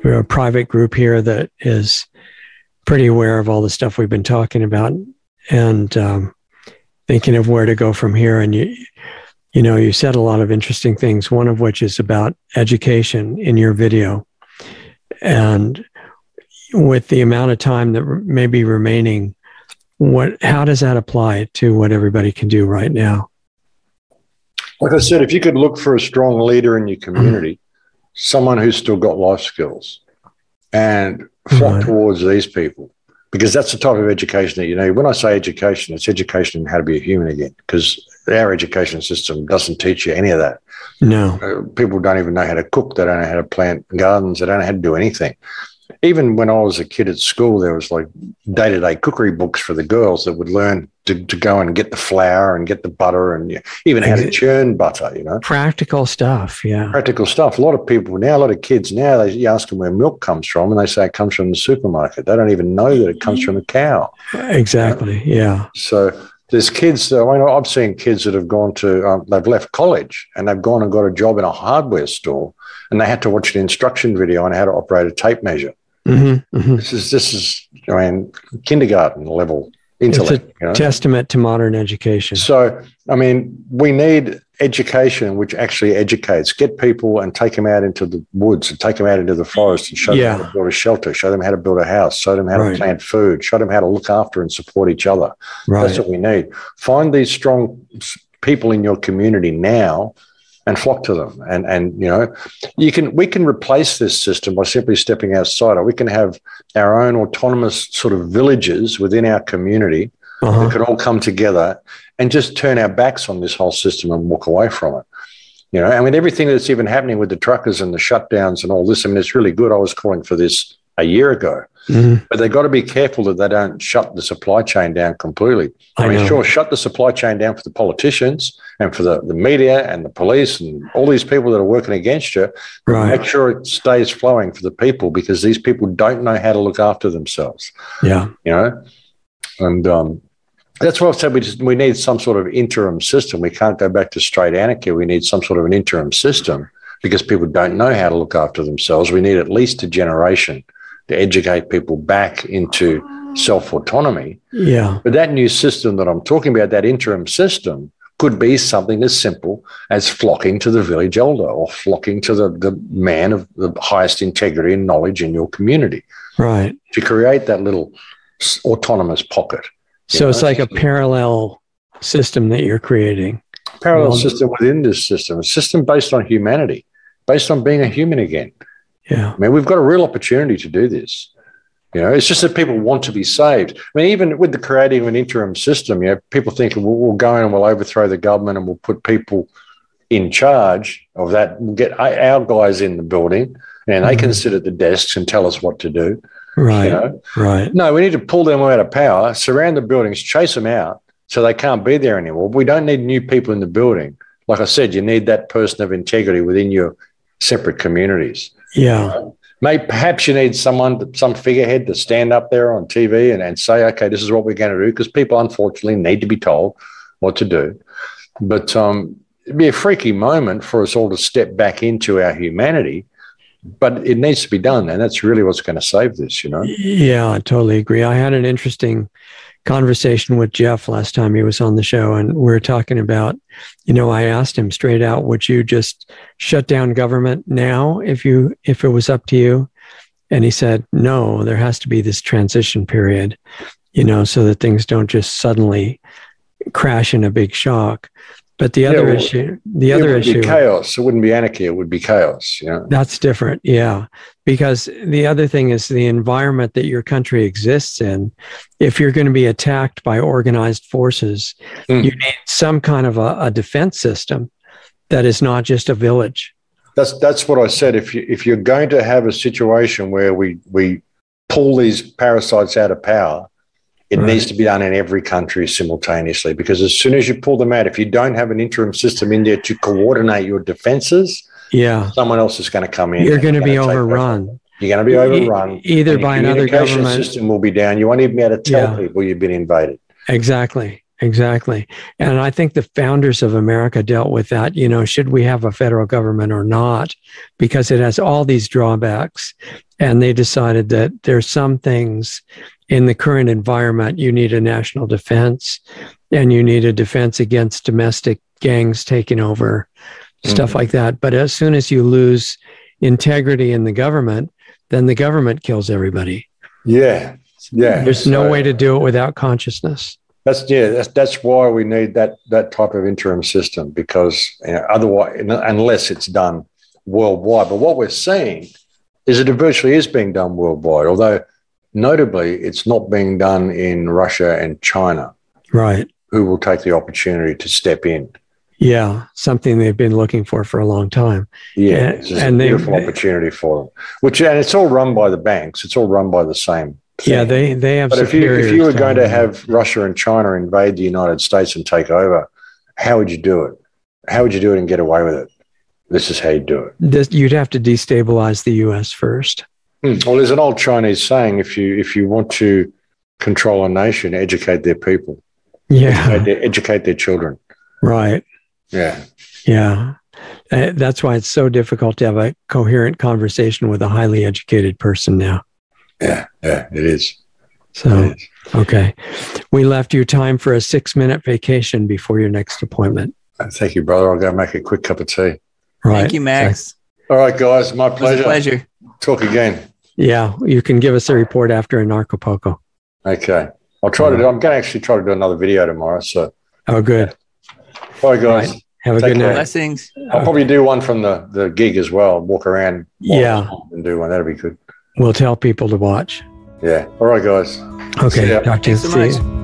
a private group here that is pretty aware of all the stuff we've been talking about, and thinking of where to go from here. And you said a lot of interesting things, one of which is about education in your video. And with the amount of time that may be remaining, how does that apply to what everybody can do right now? Like I said, if you could look for a strong leader in your community, someone who's still got life skills, and flock towards these people, because that's the type of education that you need. When I say education, it's education in how to be a human again, because our education system doesn't teach you any of that. No. People don't even know how to cook. They don't know how to plant gardens. They don't know how to do anything. Even when I was a kid at school, there was like day-to-day cookery books for the girls that would learn to go and get the flour and get the butter, and even how to churn butter, Practical stuff, yeah. Practical stuff. A lot of people now, a lot of kids now, you ask them where milk comes from, and they say it comes from the supermarket. They don't even know that it comes from a cow. Exactly, yeah. So there's kids, I've seen kids that have gone to, they've left college, and they've gone and got a job in a hardware store, and they had to watch an instruction video on how to operate a tape measure. Mm-hmm, mm-hmm. This is kindergarten level intellect. It's a testament to modern education. So, we need education which actually educates. Get people and take them out into the woods and take them out into the forest and show them how to build a shelter, show them how to build a house, show them how to plant food, show them how to look after and support each other. Right. That's what we need. Find these strong people in your community now and flock to them. And we can replace this system by simply stepping outside, or we can have our own autonomous sort of villages within our community that can all come together and just turn our backs on this whole system and walk away from it. Everything that's even happening with the truckers and the shutdowns and all this, it's really good. I was calling for this a year ago. Mm-hmm. But they've got to be careful that they don't shut the supply chain down completely. Sure, shut the supply chain down for the politicians and for the media and the police and all these people that are working against you. Right. Make sure it stays flowing for the people, because these people don't know how to look after themselves. Yeah. And that's why I've said we need some sort of interim system. We can't go back to straight anarchy. We need some sort of an interim system, because people don't know how to look after themselves. We need at least a generation to educate people back into self-autonomy. Yeah. But that new system that I'm talking about, that interim system, could be something as simple as flocking to the village elder, or flocking to the man of the highest integrity and knowledge in your community. Right. To create that little autonomous pocket. So it's like a parallel system that you're creating. Parallel system within this system, a system based on humanity, based on being a human again. Yeah. We've got a real opportunity to do this. It's just that people want to be saved. Even with the creating of an interim system, people think we'll go in and we'll overthrow the government and we'll put people in charge of that. We'll get our guys in the building and they can sit at the desks and tell us what to do. Right. Right. No, we need to pull them out of power, surround the buildings, chase them out so they can't be there anymore. We don't need new people in the building. Like I said, you need that person of integrity within your separate communities. Yeah. Perhaps you need some figurehead to stand up there on TV and say, okay, this is what we're going to do, because people unfortunately need to be told what to do. But it'd be a freaky moment for us all to step back into our humanity, but it needs to be done, and that's really what's going to save this, Yeah, I totally agree. I had an interesting conversation with Jeff last time he was on the show, and we were talking about, I asked him straight out, would you just shut down government now if it was up to you? And he said, no, there has to be this transition period, so that things don't just suddenly crash in a big shock. But the other issue, chaos. It wouldn't be anarchy. It would be chaos. That's different. Yeah. Because the other thing is the environment that your country exists in. If you're going to be attacked by organized forces, you need some kind of a defense system that is not just a village. That's what I said. If you're going to have a situation where we pull these parasites out of power, it needs to be done in every country simultaneously, because as soon as you pull them out, if you don't have an interim system in there to coordinate your defenses, someone else is going to come in. You're going to be overrun. You're going to be overrun. Either by another government. The system will be down. You won't even be able to tell people you've been invaded. Exactly. exactly. And I think the founders of America dealt with that, should we have a federal government or not? Because it has all these drawbacks. And they decided that there's some things in the current environment, you need a national defense and you need a defense against domestic gangs taking over, stuff like that. But as soon as you lose integrity in the government, then the government kills everybody. Yeah. There's no way to do it without consciousness. That's why we need that type of interim system, because otherwise, unless it's done worldwide. But what we're seeing is that it virtually is being done worldwide, although notably it's not being done in Russia and China. Right. Who will take the opportunity to step in. Yeah, something they've been looking for a long time. Yeah, it's a beautiful opportunity for them. And it's all run by the banks. It's all run by the same thing. Yeah, they have. But if you were going to have Russia and China invade the United States and take over, how would you do it? How would you do it and get away with it? This is how you do it. You'd have to destabilize the U.S. first. Well, there's an old Chinese saying: if you want to control a nation, educate their people. Yeah, educate their children. Right. Yeah. That's why it's so difficult to have a coherent conversation with a highly educated person now. Yeah, it is. So, okay. We left you time for a 6-minute vacation before your next appointment. Thank you, brother. I'll go make a quick cup of tea. Right. Thank you, Max. All right, guys. My pleasure. It was a pleasure. Talk again. Yeah. You can give us a report after Anarchapulco. Okay. I'm going to actually try to do another video tomorrow. So. Oh, good. All right, guys. Right. Have a good night. Blessings. I'll probably do one from the gig as well. Walk around. And do one. That'll be good. We'll tell people to watch. Yeah. All right, guys. Okay. Talk to you. Thanks so much.